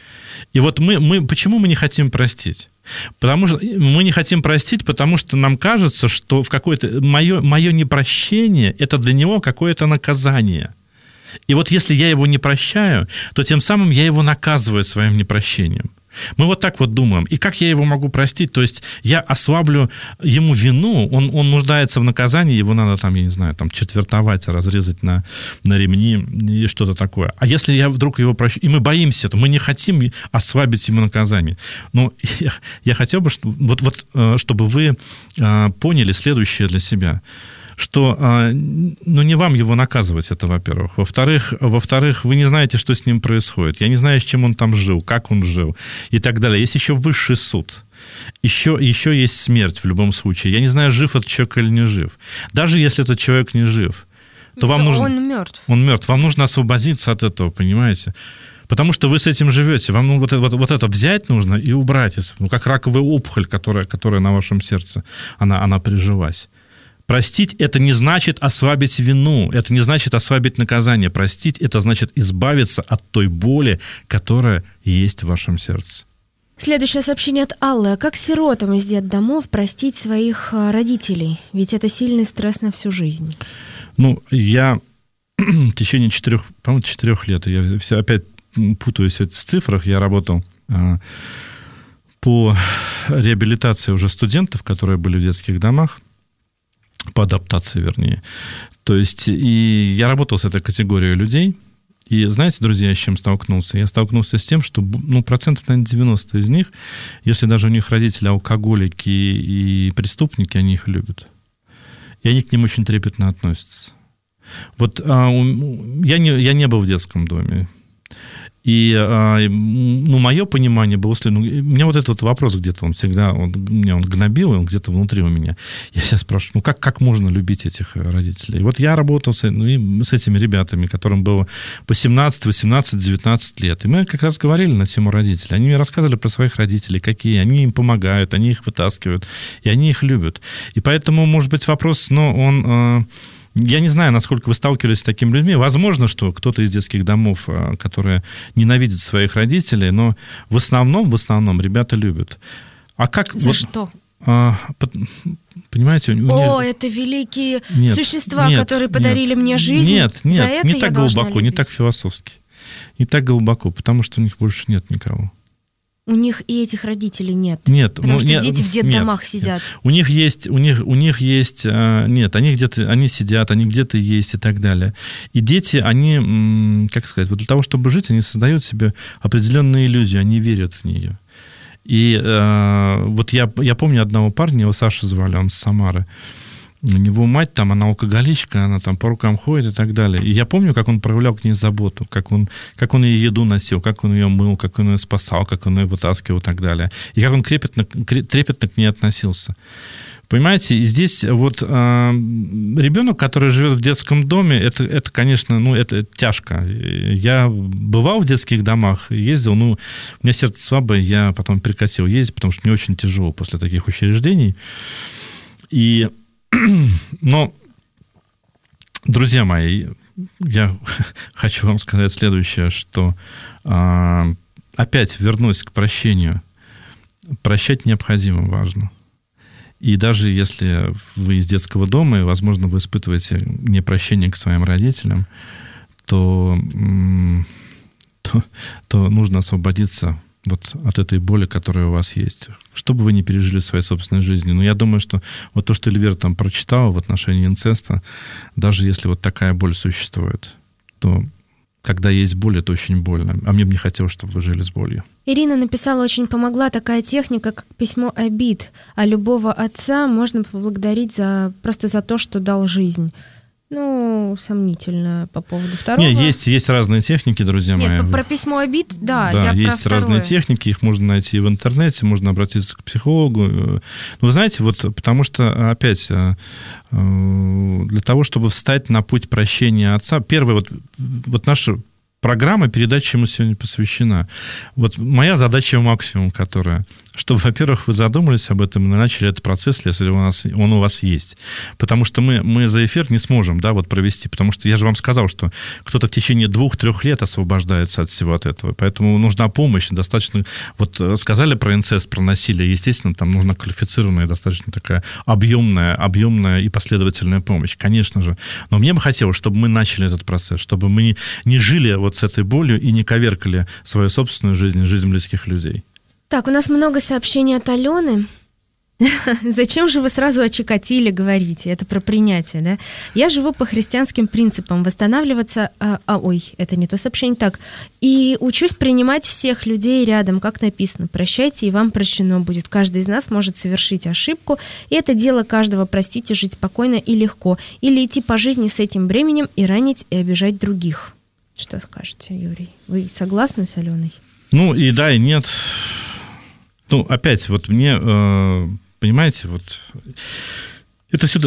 И вот мы, мы, почему мы не хотим простить? Потому что мы не хотим простить, потому что нам кажется, что в какое-то мое, мое непрощение – это для него какое-то наказание. И вот если я его не прощаю, то тем самым я его наказываю своим непрощением. Мы вот так вот думаем. И как я его могу простить? То есть я ослаблю ему вину, он, он нуждается в наказании, его надо там, я не знаю, там четвертовать, разрезать на, на ремни и что-то такое. А если я вдруг его прощу, и мы боимся этого, мы не хотим ослабить ему наказание. Но я, я хотел бы, чтобы, вот, вот, чтобы вы поняли следующее для себя, что, ну, не вам его наказывать, это, во-первых. Во-вторых, во-вторых, вы не знаете, что с ним происходит. Я не знаю, с чем он там жил, как он жил и так далее. Есть еще высший суд. Еще, еще есть смерть в любом случае. Я не знаю, жив этот человек или не жив. Даже если этот человек не жив, то вам нужно... Он мертв. Он мертв. Вам нужно освободиться от этого, понимаете? Потому что вы с этим живете. Вам ну, вот, это, вот, вот это взять нужно и убрать. Ну, как раковая опухоль, которая, которая на вашем сердце, она, она прижилась. Простить – это не значит ослабить вину, это не значит ослабить наказание. Простить – это значит избавиться от той боли, которая есть в вашем сердце. Следующее сообщение от Аллы. Как сиротам из детдомов простить своих родителей? Ведь это сильный стресс на всю жизнь. Ну, я в течение четырех, по-моему, четырех лет, я все опять путаюсь в цифрах, я работал по реабилитации уже студентов, которые были в детских домах, по адаптации, вернее. То есть, и я работал с этой категорией людей, и знаете, друзья, с чем столкнулся? Я столкнулся с тем, что, ну, процентов, наверное, девяносто из них, если даже у них родители алкоголики и преступники, они их любят. И они к ним очень трепетно относятся. Вот а, я, не, я не был в детском доме. И, ну, мое понимание было, ну, у меня вот этот вот вопрос где-то, он всегда, он, меня он гнобил, он где-то внутри у меня. Я себя спрашиваю, ну, как, как можно любить этих родителей? И вот я работал с, ну, с этими ребятами, которым было по семнадцать, восемнадцать, девятнадцать лет. И мы как раз говорили на тему родителей. Они мне рассказывали про своих родителей, какие. Они им помогают, они их вытаскивают, и они их любят. И поэтому, может быть, вопрос, ну, он... Я не знаю, насколько вы сталкивались с такими людьми. Возможно, что кто-то из детских домов, которые ненавидят своих родителей, но в основном, в основном ребята любят. А как... За вот, что? А, понимаете? У О, них... это великие нет, существа, нет, которые подарили нет, мне жизнь. Нет, нет, За это не я так должна глубоко, любить. не так философски. Не так глубоко, потому что у них больше нет никого. У них и этих родителей нет. Нет, потому ну, что нет, дети в детдомах сидят. Нет. У них есть, у них, у них есть, нет, они где-то, они сидят, они где-то есть и так далее. И дети, они, как сказать, вот для того, чтобы жить, они создают себе определенные иллюзии, они верят в нее. И э, вот я, я помню одного парня, его Саша звали, он с Самары. У него мать там, она алкоголичка, она там по рукам ходит и так далее. И я помню, как он проявлял к ней заботу, как он, как он ей еду носил, как он ее мыл, как он ее спасал, как он ее вытаскивал и так далее. И как он трепетно, трепетно к ней относился. Понимаете, и здесь вот э, ребенок, который живет в детском доме, это, это, конечно, ну, это тяжко. Я бывал в детских домах, ездил, ну, у меня сердце слабое, я потом прекратил ездить, потому что мне очень тяжело после таких учреждений. И но, друзья мои, я хочу вам сказать следующее, что э, опять вернусь к прощению. Прощать необходимо, важно. И даже если вы из детского дома, и, возможно, вы испытываете непрощение к своим родителям, то, то, то нужно освободиться вот от этой боли, которая у вас есть. Что бы вы ни пережили в своей собственной жизни. Но я думаю, что вот то, что Эльвира там прочитала в отношении инцеста, даже если вот такая боль существует, то когда есть боль, это очень больно. А мне бы не хотелось, чтобы вы жили с болью. Ирина написала, очень помогла такая техника, как письмо обид. А любого отца можно поблагодарить за, просто за то, что дал жизнь. Ну, сомнительно по поводу второго. Нет, есть, есть разные техники, друзья Нет, мои. Нет, про письмо обид, да, да, я есть про разные второе. техники, их можно найти в интернете, можно обратиться к психологу. Ну, вы знаете, вот потому что, опять, для того, чтобы встать на путь прощения отца, первое, вот, вот наша программа, передача ему сегодня посвящена. Вот моя задача максимум, которая, чтобы, во-первых, вы задумались об этом и начали этот процесс, если у нас, он у вас есть. Потому что мы, мы за эфир не сможем, да, вот провести, потому что я же вам сказал, что кто-то в течение двух-трех лет освобождается от всего от этого, поэтому нужна помощь, достаточно, вот сказали про инцест, про насилие, естественно, там нужна квалифицированная, достаточно такая объемная, объемная и последовательная помощь, конечно же. Но мне бы хотелось, чтобы мы начали этот процесс, чтобы мы не, не жили вот с этой болью и не коверкали свою собственную жизнь, жизнь близких людей. Так, у нас много сообщений от Алены. Зачем же вы сразу о Чикатиле говорите? Это про принятие, да? Я живу по христианским принципам. Восстанавливаться... А, а, ой, это не то сообщение. Так. И учусь принимать всех людей рядом, как написано. Прощайте, и вам прощено будет. Каждый из нас может совершить ошибку, и это дело каждого простить и жить спокойно и легко. Или идти по жизни с этим бременем и ранить и обижать других. Что скажете, Юрий? Вы согласны с Аленой? Ну, и да, и нет. Ну, опять, вот мне, э, понимаете, вот это все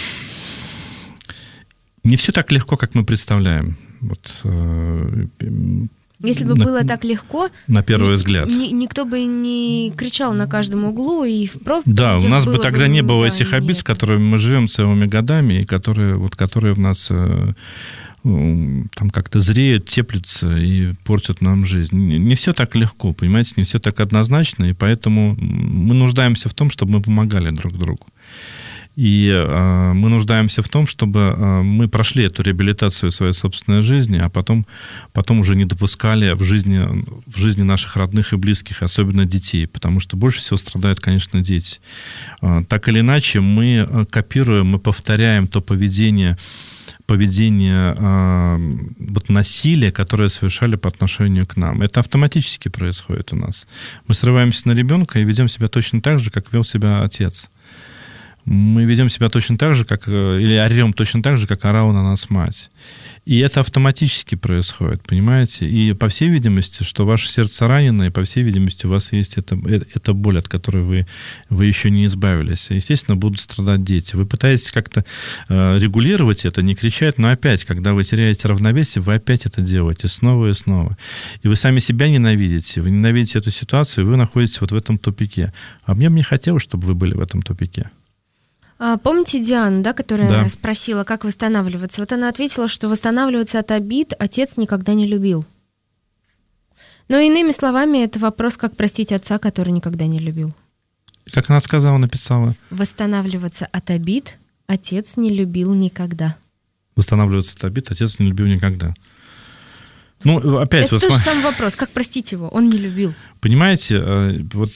не все так легко, как мы представляем. Вот, э, Если бы на, было так легко, на первый ни, взгляд. Ни, никто бы не кричал на каждом углу, и в проповедях Да, у нас бы тогда бы, не было да, этих обид, нет. с которыми мы живем целыми годами, и которые, вот, которые в нас... Э, там как-то зреют, теплятся и портят нам жизнь. Не все так легко, понимаете, не все так однозначно, и поэтому мы нуждаемся в том, чтобы мы помогали друг другу. И э, мы нуждаемся в том, чтобы э, мы прошли эту реабилитацию своей собственной жизни, а потом, потом уже не допускали в жизни, в жизни наших родных и близких, особенно детей, потому что больше всего страдают, конечно, дети. Э, так или иначе, мы копируем, мы повторяем то поведение, поведение э, вот насилия, которое совершали по отношению к нам. Это автоматически происходит у нас. Мы срываемся на ребенка и ведем себя точно так же, как вел себя отец. Мы ведем себя точно так же, как, или орем точно так же, как орала на нас мать. И это автоматически происходит, понимаете? И по всей видимости, что ваше сердце ранено, и по всей видимости у вас есть эта, эта боль, от которой вы, вы еще не избавились. И, естественно, будут страдать дети. Вы пытаетесь как-то э, регулировать это, не кричать, но опять, когда вы теряете равновесие, вы опять это делаете снова и снова. И вы сами себя ненавидите, вы ненавидите эту ситуацию, и вы находитесь вот в этом тупике. А мне бы не хотелось, чтобы вы были в этом тупике. А помните Диану, да, которая Да. спросила, как восстанавливаться? Вот она ответила, что восстанавливаться от обид отец никогда не любил. Но иными словами, это вопрос, как простить отца, который никогда не любил. Как она сказала, написала? Восстанавливаться от обид отец не любил никогда. Восстанавливаться от обид отец не любил никогда. Ну, опять... Это вот, тот же сма- самый вопрос, как простить его? Он не любил. Понимаете, э, вот...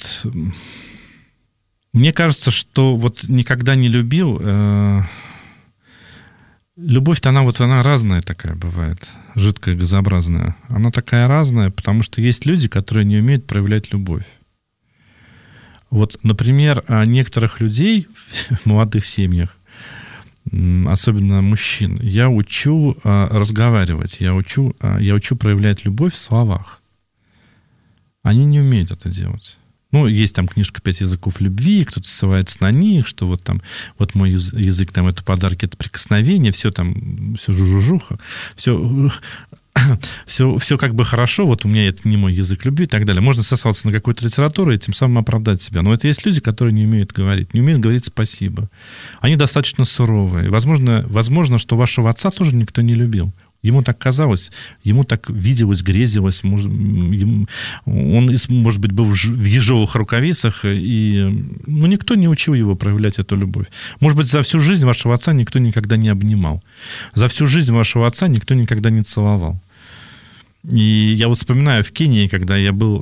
Мне кажется, что вот никогда не любил. Э, любовь-то она вот она разная такая бывает, жидкая, газообразная. Она такая разная, потому что есть люди, которые не умеют проявлять любовь. Вот, например, некоторых людей в молодых семьях, особенно мужчин, я учу э, разговаривать, я учу, э, я учу проявлять любовь в словах. Они не умеют это делать. Ну, есть там книжка «Пять языков любви», кто-то ссылается на них, что вот там, вот мой язык, там, это подарки, это прикосновение, все там, все жужужуха, все, все, все как бы хорошо, вот у меня это не мой язык любви и так далее. Можно сослаться на какую-то литературу и тем самым оправдать себя. Но это есть люди, которые не умеют говорить, не умеют говорить спасибо. Они достаточно суровые. Возможно, возможно, что вашего отца тоже никто не любил. Ему так казалось, ему так виделось, грезилось. Может, ему, он, может быть, был в ежовых рукавицах, и ну, никто не учил его проявлять эту любовь. Может быть, за всю жизнь вашего отца никто никогда не обнимал. За всю жизнь вашего отца никто никогда не целовал. И я вот вспоминаю в Кении, когда я был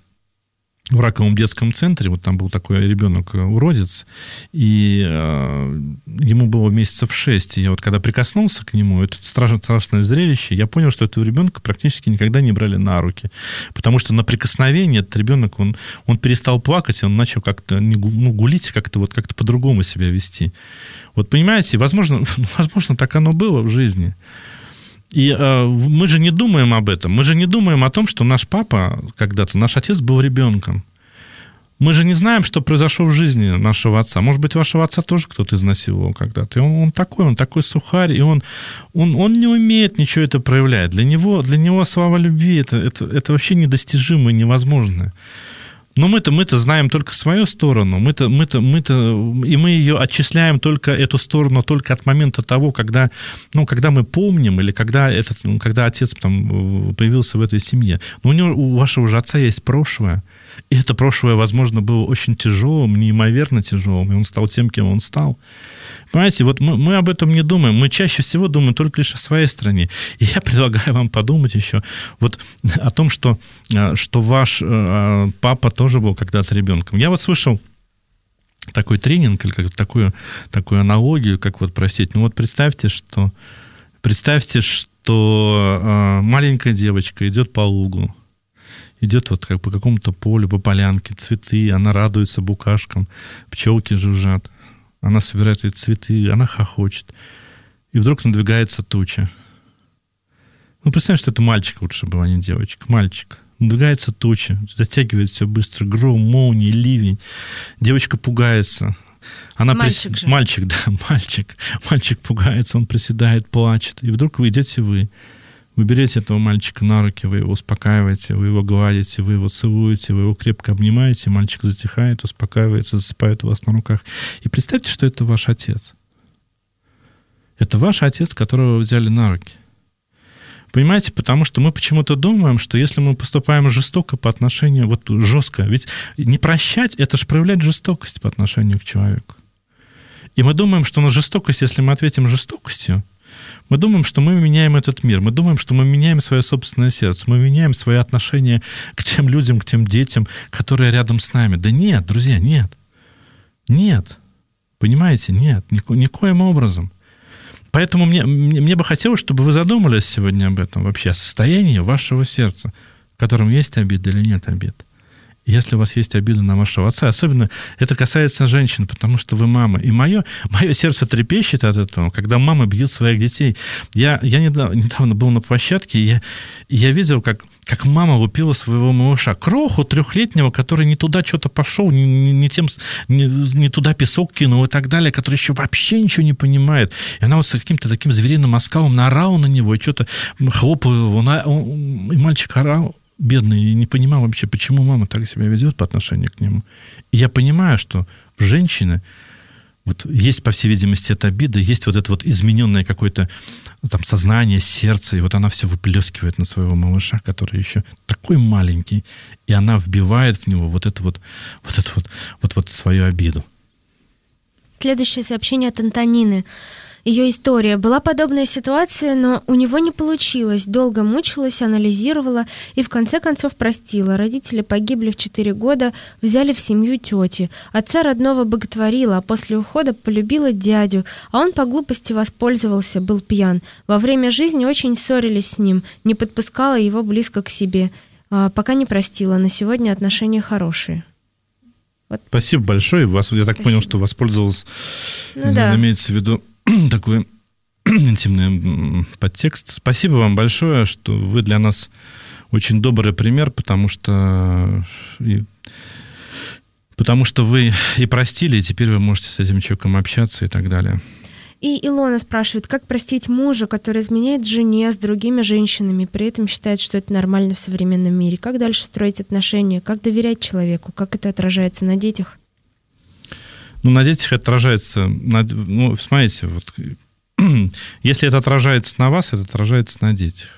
в раковом детском центре, вот там был такой ребенок-уродец, и э, ему было месяцев шесть, и я вот когда прикоснулся к нему, это страшное, страшное зрелище, я понял, что этого ребенка практически никогда не брали на руки, потому что на прикосновение этот ребенок, он, он перестал плакать, и он начал как-то ну, гулить, как-то, вот, как-то по-другому себя вести. Вот понимаете, возможно, возможно, так оно было в жизни. И э, мы же не думаем об этом. Мы же не думаем о том, что наш папа когда-то, наш отец был ребенком. Мы же не знаем, что произошло в жизни нашего отца. Может быть, вашего отца тоже кто-то изнасиловал когда-то. И он, он такой, он такой сухарь, и он, он, он не умеет ничего это проявлять. Для него, для него слава любви это, это, это вообще недостижимо и невозможно. Но мы-то, мы-то знаем только свою сторону, мы-то, мы-то, мы-то, и мы ее отчисляем только эту сторону только от момента того, когда, ну, когда мы помним, или когда, этот, когда отец там, появился в этой семье. Но у него, у вашего же отца есть прошлое, и это прошлое, возможно, было очень тяжелым, неимоверно тяжелым, и он стал тем, кем он стал. Понимаете, вот мы, мы об этом не думаем. Мы чаще всего думаем только лишь о своей стране. И я предлагаю вам подумать еще вот о том, что, что ваш папа тоже был когда-то ребенком. Я вот слышал такой тренинг, или как, такую, такую аналогию, как вот простить. Ну вот представьте, что, представьте, что маленькая девочка идет по лугу, идет вот как по какому-то полю, по полянке, цветы, она радуется букашкам, пчелки жужжат. Она собирает эти цветы, она хохочет. И вдруг надвигается туча. Ну, представь, что это мальчик лучше был, а не девочка. Мальчик. Надвигается туча, затягивает все быстро. Гром, молния, ливень. Девочка пугается. Она Мальчик прис... же. Мальчик, да, мальчик. Мальчик пугается, он приседает, плачет. И вдруг вы идете вы. Вы берете этого мальчика на руки, вы его успокаиваете, вы его гладите, вы его целуете, вы его крепко обнимаете, мальчик затихает, успокаивается, засыпает у вас на руках. И представьте, что это ваш отец. Это ваш отец, которого вы взяли на руки. Понимаете, потому что мы почему-то думаем, что если мы поступаем жестоко по отношению, вот жестко, ведь не прощать, это же проявлять жестокость по отношению к человеку. И мы думаем, что на жестокость, если мы ответим жестокостью, мы думаем, что мы меняем этот мир, мы думаем, что мы меняем свое собственное сердце, мы меняем свое отношение к тем людям, к тем детям, которые рядом с нами. Да нет, друзья, нет. Нет. Понимаете, нет, нико, никоим образом. Поэтому мне, мне, мне бы хотелось, чтобы вы задумались сегодня об этом вообще, о состоянии вашего сердца, в котором есть обида или нет обид. Если у вас есть обида на вашего отца, особенно это касается женщин, потому что вы мама. И мое, мое сердце трепещет от этого, когда мама бьет своих детей. Я, я недавно, недавно был на площадке, и я, и я видел, как, как мама лупила своего малыша. Кроху трехлетнего, который не туда что-то пошел, не, не, не, тем, не, не туда песок кинул и так далее, который еще вообще ничего не понимает. И она вот с каким-то таким звериным оскалом наорала на него, и что-то хлопала его. И мальчик орал, бедный, и не понимал вообще, почему мама так себя ведет по отношению к нему. И я понимаю, что в женщине вот есть, по всей видимости, эта обида, есть вот это вот измененное какое-то там сознание, сердце, и вот она все выплескивает на своего малыша, который еще такой маленький, и она вбивает в него вот это вот, вот это вот, вот, вот свою обиду. Следующее сообщение от Антонины. Ее история. Была подобная ситуация, но у него не получилось. Долго мучилась, анализировала и в конце концов простила. Родители погибли в четыре года, взяли в семью тети. Отца родного боготворила, а после ухода полюбила дядю, а он по глупости воспользовался, был пьян. Во время жизни очень ссорились с ним, не подпускала его близко к себе. А, пока не простила, на сегодня отношения хорошие. Вот. Спасибо большое. Вас, я так понял, что воспользовалась, ну, да. Имеется в виду такой интимный подтекст. Спасибо вам большое, что вы для нас очень добрый пример, потому что, и, потому что вы и простили, и теперь вы можете с этим человеком общаться и так далее. И Илона спрашивает, как простить мужа, который изменяет жене с другими женщинами, при этом считает, что это нормально в современном мире? Как дальше строить отношения? Как доверять человеку? Как это отражается на детях? Ну, на детях это отражается... На, ну, смотрите, вот, если это отражается на вас, это отражается на детях.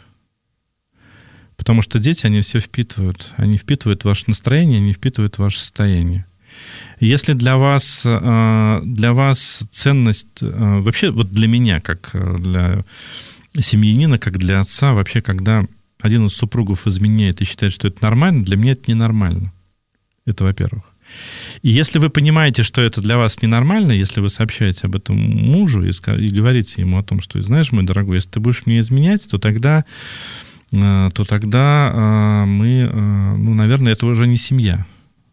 Потому что дети, они все впитывают. Они впитывают ваше настроение, они впитывают ваше состояние. Если для вас, для вас ценность... Вообще, вот для меня, как для семьянина, как для отца, вообще, когда один из супругов изменяет и считает, что это нормально, для меня это ненормально. Это во-первых. И если вы понимаете, что это для вас ненормально, если вы сообщаете об этом мужу и, и говорите ему о том, что, знаешь, мой дорогой, если ты будешь мне изменять, то тогда, то тогда мы, ну, наверное, это уже не семья.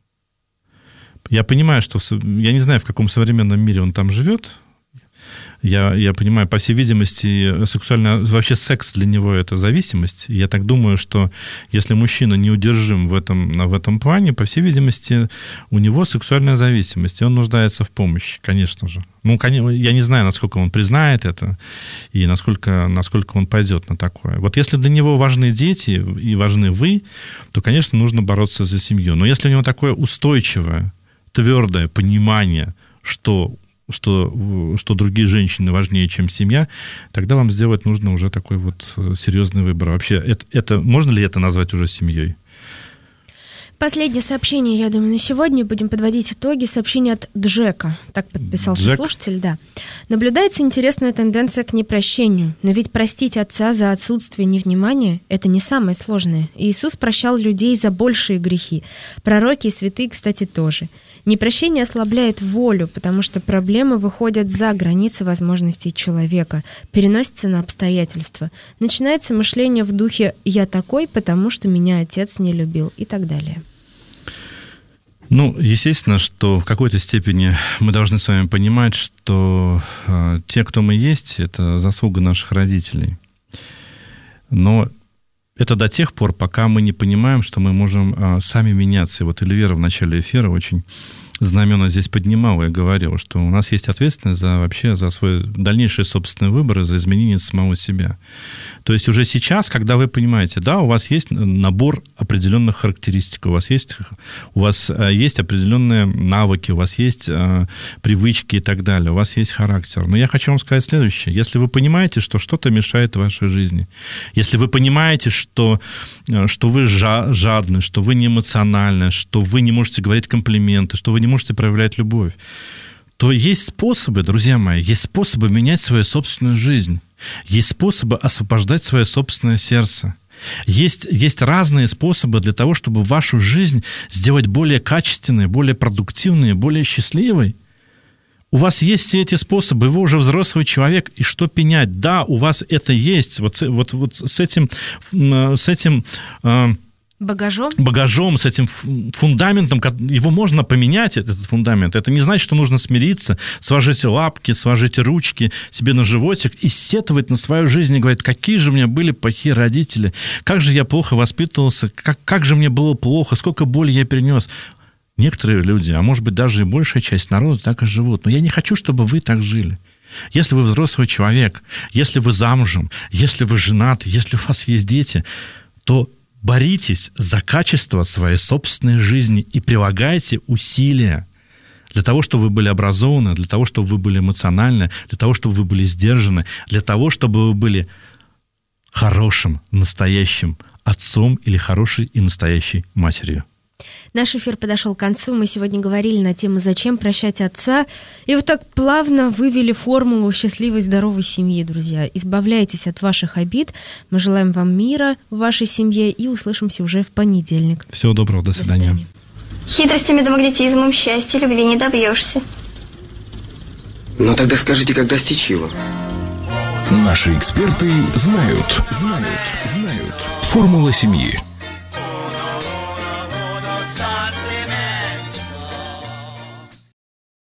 Я понимаю, что... Я не знаю, в каком современном мире он там живет. Я, я понимаю, по всей видимости, сексуально, вообще секс для него – это зависимость. Я так думаю, что если мужчина неудержим в этом, в этом плане, по всей видимости, у него сексуальная зависимость, и он нуждается в помощи, конечно же. Ну, я не знаю, насколько он признает это, и насколько, насколько он пойдет на такое. Вот если для него важны дети и важны вы, то, конечно, нужно бороться за семью. Но если у него такое устойчивое, твердое понимание, что... Что, что другие женщины важнее, чем семья, тогда вам сделать нужно уже такой вот серьезный выбор. Вообще, это, это, можно ли это назвать уже семьей? Последнее сообщение, я думаю, на сегодня. Будем подводить итоги. Сообщение от Джека. Так подписался Джек. Слушатель, да. Наблюдается интересная тенденция к непрощению. Но ведь простить отца за отсутствие невнимания – это не самое сложное. Иисус прощал людей за большие грехи. Пророки и святые, кстати, тоже. Непрощение ослабляет волю, потому что проблемы выходят за границы возможностей человека, переносятся на обстоятельства. Начинается мышление в духе «я такой, потому что меня отец не любил» и так далее. Ну, естественно, что в какой-то степени мы должны с вами понимать, что э, те, кто мы есть, это заслуга наших родителей. Но это до тех пор, пока мы не понимаем, что мы можем э, сами меняться. И вот Эльвира в начале эфира очень знамена здесь поднимала и говорила, что у нас есть ответственность за вообще за свой дальнейший собственный выбор, за изменение самого себя. То есть уже сейчас, когда вы понимаете, да, у вас есть набор определенных характеристик, у вас есть, у вас есть определенные навыки, у вас есть э, привычки и так далее, у вас есть характер. Но я хочу вам сказать следующее. Если вы понимаете, что что-то мешает вашей жизни, если вы понимаете, что, что вы жадны, что вы не эмоциональны, что вы не можете говорить комплименты, что вы не можете проявлять любовь, то есть способы, друзья мои, есть способы менять свою собственную жизнь. Есть способы освобождать свое собственное сердце. Есть, есть разные способы для того, чтобы вашу жизнь сделать более качественной, более продуктивной, более счастливой. У вас есть все эти способы, вы уже взрослый человек, и что пенять? Да, у вас это есть. Вот, вот, вот с этим... С этим Багажом? багажом, с этим фундаментом, его можно поменять, этот фундамент. Это не значит, что нужно смириться, сложите лапки, сложите ручки себе на животик и сетовать на свою жизнь и говорить, какие же у меня были плохие родители, как же я плохо воспитывался, как, как же мне было плохо, сколько боли я перенес. Некоторые люди, а может быть даже и большая часть народа так и живут. Но я не хочу, чтобы вы так жили. Если вы взрослый человек, если вы замужем, если вы женаты, если у вас есть дети, то боритесь за качество своей собственной жизни и прилагайте усилия для того, чтобы вы были образованы, для того, чтобы вы были эмоциональны, для того, чтобы вы были сдержаны, для того, чтобы вы были хорошим, настоящим отцом или хорошей и настоящей матерью. Наш эфир подошел к концу. Мы сегодня говорили на тему «Зачем прощать отца?» И вот так плавно вывели формулу счастливой, здоровой семьи, друзья. Избавляйтесь от ваших обид. Мы желаем вам мира в вашей семье и услышимся уже в понедельник. Всего доброго, до свидания. До свидания. Хитростями да магнетизмом счастья, любви не добьешься. Ну тогда скажите, как достичь его? Наши эксперты знают. Знают. Знают. Формула семьи.